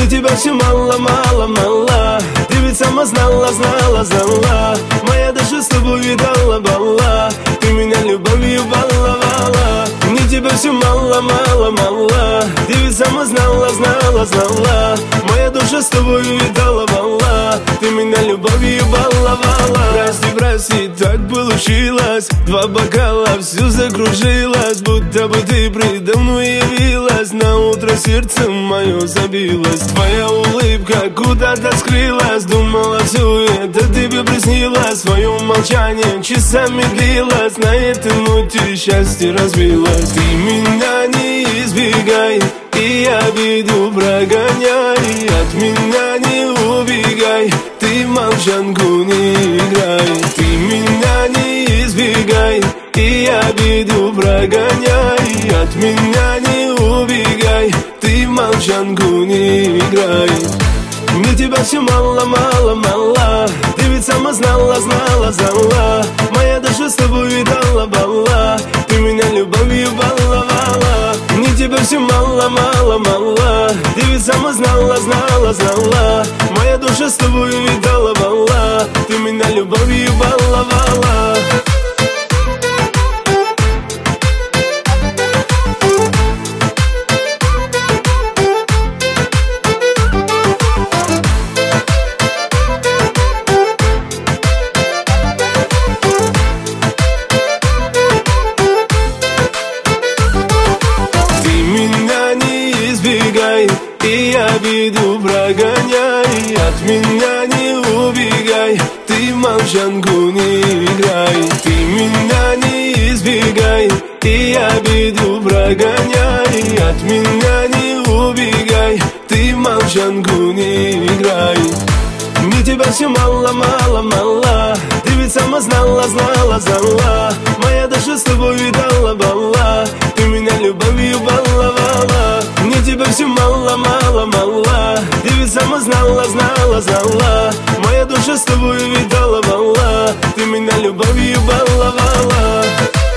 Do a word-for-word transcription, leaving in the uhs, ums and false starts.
Мне тебя все мало, мало, мало. Ты ведь сама знала, знала, знала. Моя душа с тобой видала бала. Ты меня любовью баловала. Мне тебя все мало, мало, мало. Ты ведь сама знала, знала, знала. Моя душа с тобой видала бала. Ты меня любовью баловала. Прости, прости, так получилось. Два бокала, все закружилось. Будто бы ты предо мной явилась. На утро сердце мое забилось. Твоя улыбка куда-то скрылась. Думала, все это тебе приснилось. Свое молчание часами длилось. На этой ноте счастье разбилось. Ты меня не избегай, и обиду прогоняй. От меня не убегай, ты молчанку не играй. Ты меня не избегай, и обиду прогоняй. От меня не убегай, ты молчанку не играй. Мне тебя все мало, мало, мало. Ты ведь сама знала, знала, знала. Моя душа с тобой видала бала. Ты меня любовью баловала. Мне тебя все мало, мало, мало. Ты ведь сама знала, знала, знала. Моя душа с тобой видала бала. Ты меня любовью баловала. И обиду прогоняй. От меня не убегай, ты молчанку не играй. Ты меня не избегай, и обиду прогоняй. От меня не убегай, ты молчанку не играй. Мне тебя все мало, мало, мало. Ты ведь сама знала, знала, знала. Моя душа с тобой видала бала. Ты меня любовью баловала. Мне тебя все мало, мало, мало. Ты ведь сама знала, знала, знала. Моя душа с тобой видала бала. Ты меня любовью баловала.